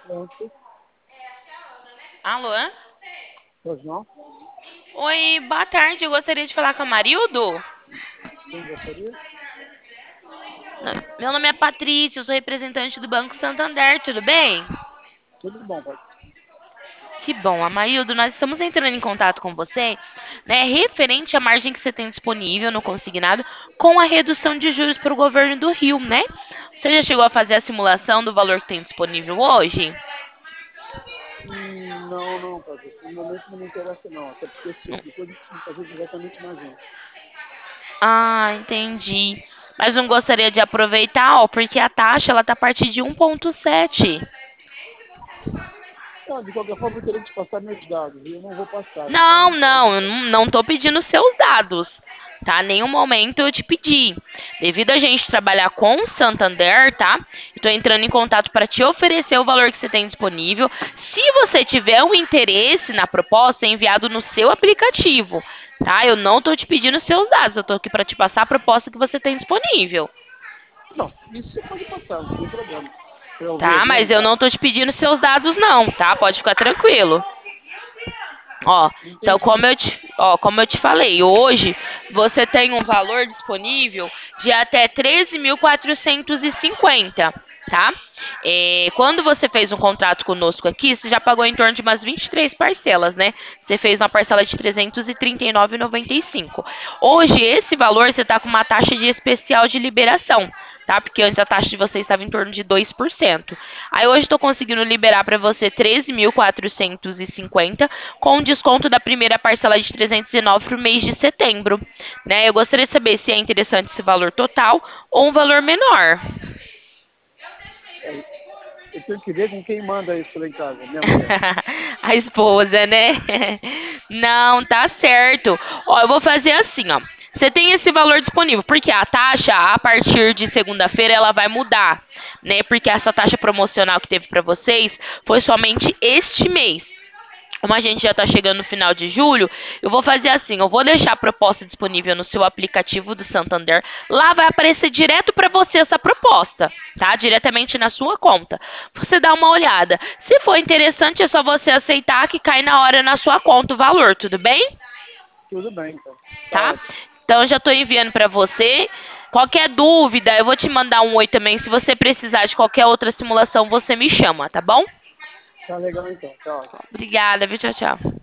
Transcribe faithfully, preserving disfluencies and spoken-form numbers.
Pronto. Alô? Pois não? Oi, boa tarde. Eu gostaria de falar com a Marildo. Quem gostaria? Meu nome é Patrícia, eu sou representante do Banco Santander, tudo bem? Tudo bom, pai. Que bom, Amarildo, nós estamos entrando em contato com você, né, referente à margem que você tem disponível no consignado com a redução de juros para o governo do Rio, né? Você já chegou a fazer a simulação do valor que tem disponível hoje? Hum, não, não, Patrícia. No momento não me interessa, não. Até porque esse tipo de coisa eu preciso fazer diretamente na agência. Ah, entendi. Mas não gostaria de aproveitar, ó, porque a taxa ela tá a partir de um vírgula sete. Ah, de qualquer forma, eu teria que te passar meus dados. E eu não vou passar. Não, Então, não, eu não, não tô pedindo seus dados, tá? Nenhum momento eu te pedi. Devido a gente trabalhar com o Santander, tá? Eu tô entrando em contato para te oferecer o valor que você tem disponível. Se você tiver um interesse na proposta, é enviado no seu aplicativo, tá? Eu não tô te pedindo seus dados, eu tô aqui para te passar a proposta que você tem disponível, não, isso você pode passar, não tem problema. Para eu ver tá? bem Mas os eu não dados. tô te pedindo seus dados não, tá? Pode ficar tranquilo. Ó, então Entendi. como eu te, ó, como eu te falei, hoje você tem um valor disponível de até treze mil quatrocentos e cinquenta, tá? É, quando você fez um contrato conosco aqui, você já pagou em torno de umas vinte e três parcelas, né? Você fez uma parcela de trezentos e trinta e nove e noventa e cinco. Hoje, esse valor você tá com uma taxa de especial de liberação, tá? Porque antes a taxa de você estava em torno de dois por cento. Aí hoje estou conseguindo liberar para você treze mil quatrocentos e cinquenta com desconto da primeira parcela de trezentos e nove para o mês de setembro, né? Eu gostaria de saber se é interessante esse valor total ou um valor menor. É, eu tenho que ver com quem manda isso lá em casa, minha mulher. A esposa, né? Não, tá certo. Ó, eu vou fazer assim, ó. Você tem esse valor disponível, porque a taxa a partir de segunda-feira ela vai mudar, né? Porque essa taxa promocional que teve para vocês foi somente este mês. Como a gente já está chegando no final de julho, eu vou fazer assim: eu vou deixar a proposta disponível no seu aplicativo do Santander. Lá vai aparecer direto para você essa proposta, tá? Diretamente na sua conta. Você dá uma olhada. Se for interessante, é só você aceitar que cai na hora na sua conta o valor, tudo bem? Tudo bem, então. Tá Tá? ótimo. Então, eu já estou enviando para você. Qualquer dúvida, eu vou te mandar um oi também. Se você precisar de qualquer outra simulação, você me chama, tá bom? Tá legal, então. Tá ótimo. Obrigada, viu? Tchau, tchau.